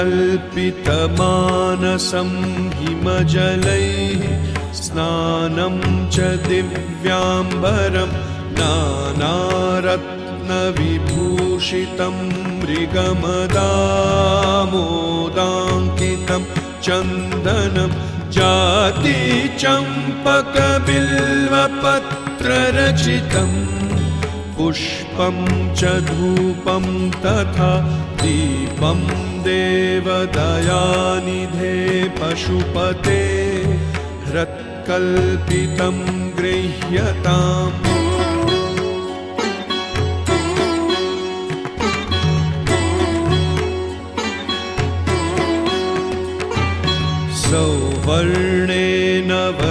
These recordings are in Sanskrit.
कल्पितमानसं हिमजलैः स्नानं च दिव्याम्बरं नानारत्नविभूषितं मृगमदामोदाङ्कितं चन्दनं जातिचम्पकबिल्वपत्ररचितं पुष्पं च धूपं तथा दीपं देवदयानिधे पशुपते हृत्कल्पितं गृह्यताम् सौवर्णेन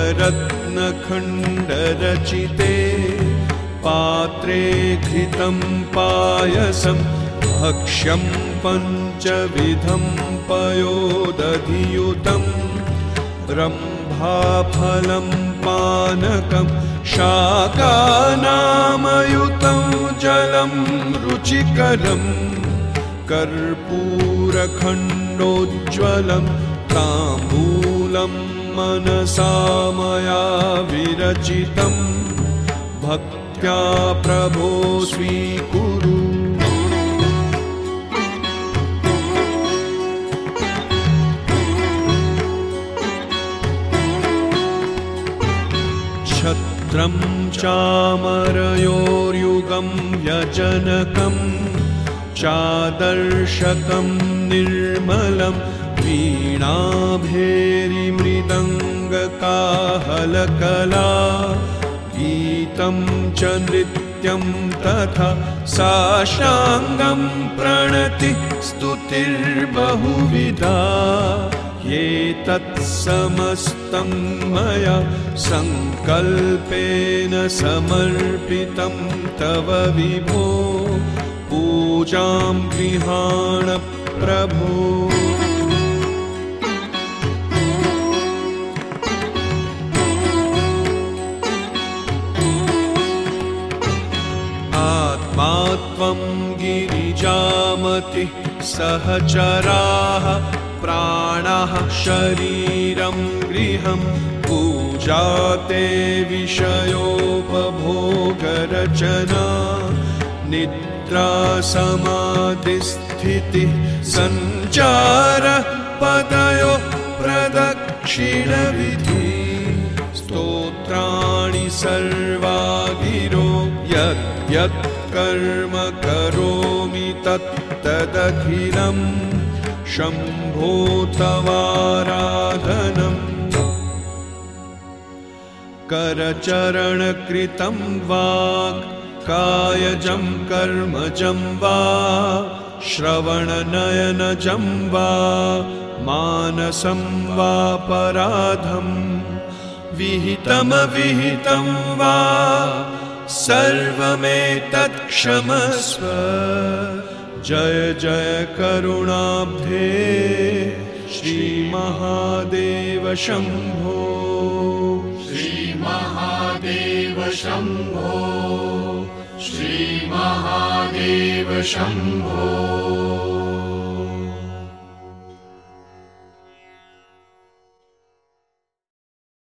नवरत्नखण्डरचिते पात्रे घृतं पायसं भक्ष्यं पञ्चविधं पयोदधियुतं रम्भाफलं पानकं शाकानामयुतं जलं रुचिकरं कर्पूरखण्डोज्ज्वलं ताम्बूलं मनसा मया विरचितं भक्त्या प्रभो स्वीकुरु। छत्रं चामरयोर्युगं व्यजनकं चादर्शकं निर्मलं वीणाभेरिमृदङ्गकाहलकला गीतं च नृत्यं तथा साष्टाङ्गं प्रणति स्तुतिर्बहुविधा एतत्समस्तं मया सङ्कल्पेन समर्पितं तव विभो पूजां गृहाण प्रभो। आत्मा त्वं गिरिजामति सहचराः प्राणः शरीरं गृहं पूजा ते विषयोपभोगरचना निद्रा समाधिस्थितिः सञ्चारः पदयो प्रदक्षिणविधि स्तोत्राणि सर्वा गिरो यत् कर्म करोमि तत्तदखिलम् शम्भो तवाराधनम् करचरणकृतं वा कायजं कर्मजं वा श्रवणनयनजं वा मानसं वा पराधं विहितमविहितं वा सर्वमेतत् क्षमस्व। जय जय करुणाब्धे श्रीमहादेव शम्भो श्रीमहादेव शम्भो श्रीमहादेव शम्भो।